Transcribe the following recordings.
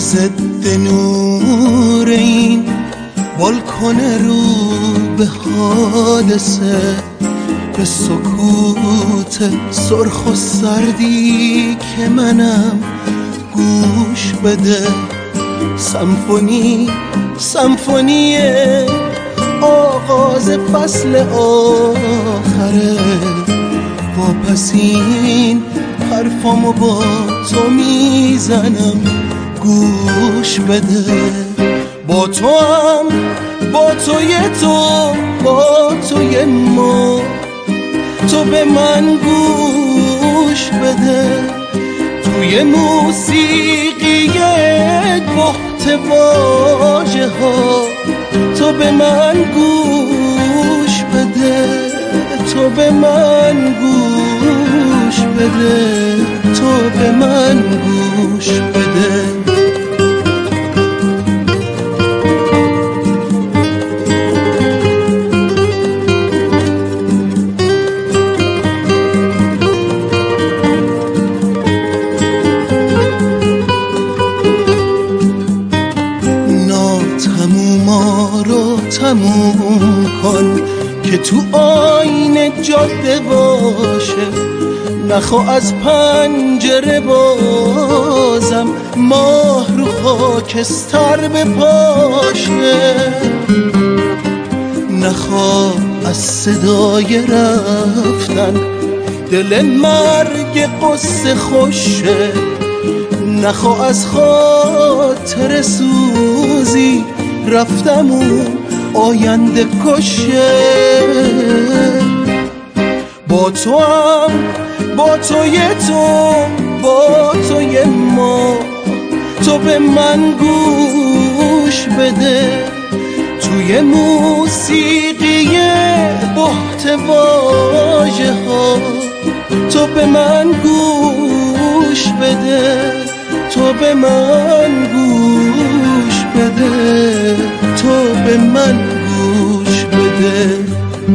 ضد نور این بالکن رو به حادثه، به سکوت سرخ و سردی که منم گوش بده. سمفونی آغاز فصل آخره، واپسین حرفامو با تو میزنم گوش بده. با تو هم، با توی تو، با توی ما، تو به من گوش بده. توی موسیقی بحت واژه ها تو به من گوش بده، تو به من گوش بده، تو به من گوش بده. تموم کن که تو آینه جاده باشه، نخوا از پنجره بازم ماه رو خاکستر بپاشه. نخوا از صدای رفتن دل مرگ قصه خوشه، نخوا از خاطر سوزی رفتم اون آینده کشه. با تو هم، با توی تو، با توی ما، تو به من گوش بده. توی موسیقی بحت واژه ها تو به من گوش بده، تو به من گوش بده، تو به من گوش بده.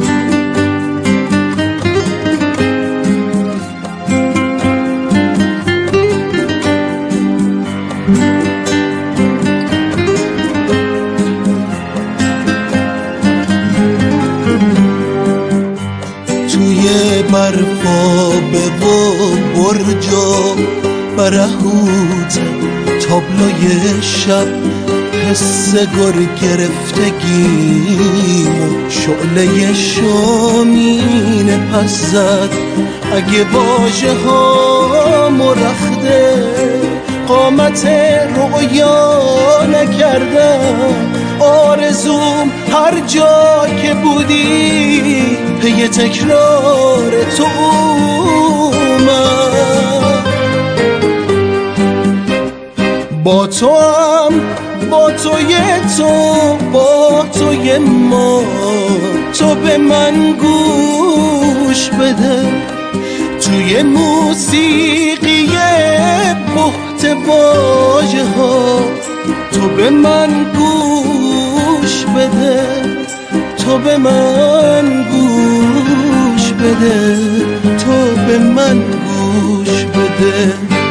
توی برفابه و برجا برهوت تابلوی شب، حس گر گرفتگیم و شعله شامین پس زد. اگه واژه ها مرخده قامت رؤیا نکردم، آرزوم هر جا که بودی پی تکرار تو اومد. با تو هم، با توی تو، با توی ما، تو به من گوش بده. توی موسیقی بحت واژه ها تو به من گوش بده، تو به من گوش بده، تو به من گوش بده.